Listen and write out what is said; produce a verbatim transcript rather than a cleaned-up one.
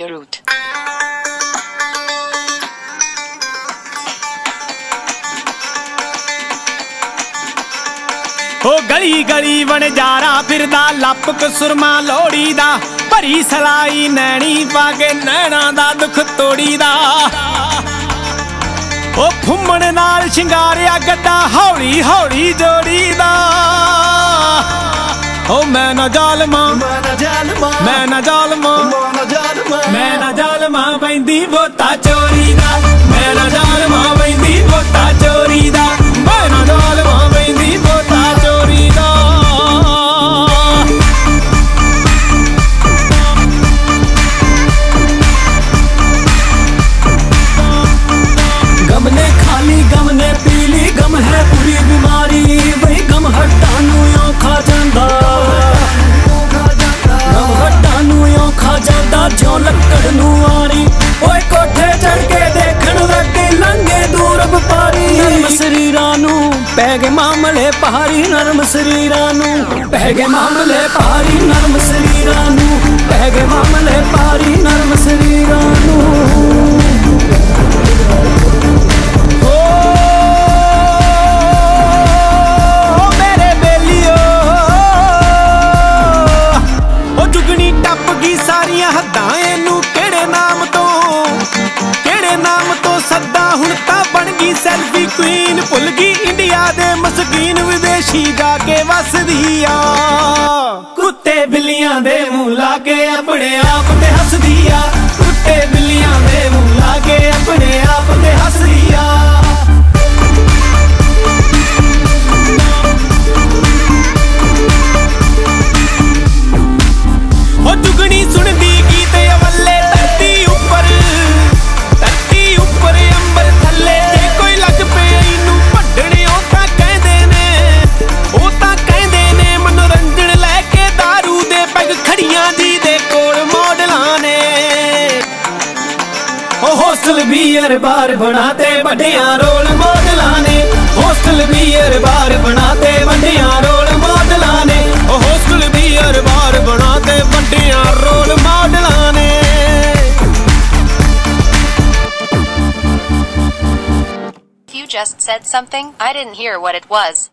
your route. ओ गली गली वणजारा फिरदा लपक सुरमा लोड़ी दा भरी सलाई नैनी पाके नैना दा दुख तोड़ी दा ओ फुम्मण नाल शिंगारिया गड्डा हौली हौली जोड़ी दा ओ मैं ना जालमा मैं ना जालमा मैं ना जालमा मैं ना जालमा बैंदी बोता चोरी दा मैं ना जालमा बैंदी बोता चोरी दा मैं ना जालमा बैंदी बोता चोरी दा गम ने खाली गम ने पीली गम है पूरी बीमारी वही गम हटानू यों खा जांदा गम हटानू यों खा जांदा जो लक्कड़ नू आरी ओए कोठे चढ़ के देखण लगे लंगे दूर वपारी नरम शरीरां नू पै गए मामले पहाड़ी नरम शरीरां नू पै गए मामले पहाड़ी नरम शरीरां नू पै गए मामले पहाड़ी नरम शरीरां नू सैल्फी क्वीन भुल गई इंडिया दे मस्कीन विदेशी जाके वसदी आ कुत्ते बिल्लियां दे मुंह लाके अपने आप ते हसदी आ कुत्ते बिल्लियां दे मुंह लाके अपने आप ते हसदी आ ओ जुगनी सुनदी गीत अवले धरती उपर धरती उपर अंबर थल्ले होस्टल बीयर बार बनाते बड़िया रोल मॉडलां ने होस्टल बीयर बार बनाते बड़िया रोल मॉडलां ने होस्टल बीयर बार बनाते बड़िया रोल मॉडलां ने You just said something I didn't hear what it was.